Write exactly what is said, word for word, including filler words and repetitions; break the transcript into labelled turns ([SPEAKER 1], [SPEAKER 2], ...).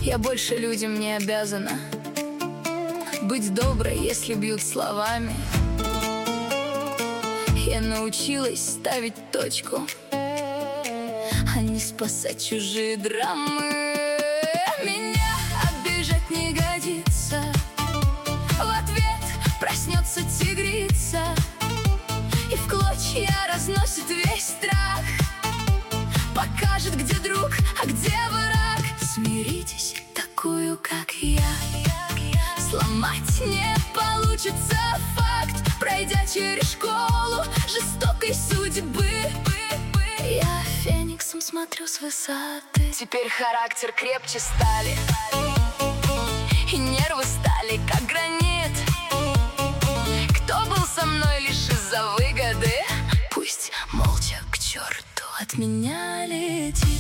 [SPEAKER 1] Я больше людям не обязана быть доброй, если бьют словами. Я научилась ставить точку, а не спасать чужие драмы. Меня обижать не годится, в ответ проснется тигрица и в клочья разносит весь страх. Покажет, где друг, а где враг. Смиритесь, такую, как я, сломать не получится факт. Пройдя через школу жестокой судьбы, я фениксом смотрю с высоты. Теперь характер крепче стали, и нервы стали как гранит. Кто был со мной лишь из-за выгоды, пусть молча к черту от меня летит.